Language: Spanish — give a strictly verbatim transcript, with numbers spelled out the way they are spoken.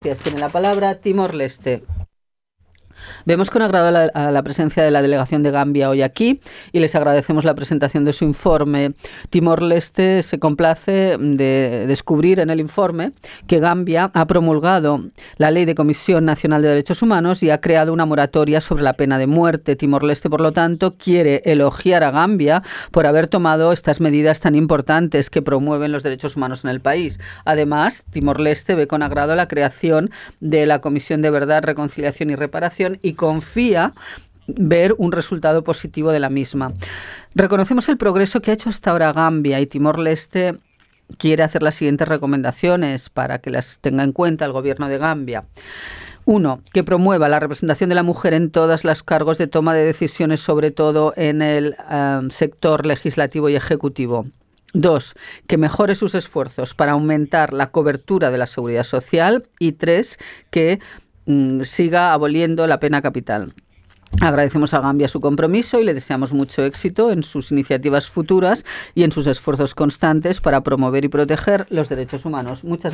Tiene la palabra Timor-Leste. Vemos con agrado la, a la presencia de la delegación de Gambia hoy aquí y les agradecemos la presentación de su informe. Timor-Leste se complace de descubrir en el informe que Gambia ha promulgado la Ley de Comisión Nacional de Derechos Humanos y ha creado una moratoria sobre la pena de muerte. Timor-Leste, por lo tanto, quiere elogiar a Gambia por haber tomado estas medidas tan importantes que promueven los derechos humanos en el país. Además, Timor-Leste ve con agrado la creación de la Comisión de Verdad, Reconciliación y Reparación y confía ver un resultado positivo de la misma. Reconocemos el progreso que ha hecho hasta ahora Gambia y Timor-Leste quiere hacer las siguientes recomendaciones para que las tenga en cuenta el gobierno de Gambia. Uno, que promueva la representación de la mujer en todos los cargos de toma de decisiones, sobre todo en el um, sector legislativo y ejecutivo. Dos, que mejore sus esfuerzos para aumentar la cobertura de la seguridad social. Y tres, que mm, siga aboliendo la pena capital. Agradecemos a Gambia su compromiso y le deseamos mucho éxito en sus iniciativas futuras y en sus esfuerzos constantes para promover y proteger los derechos humanos. Muchas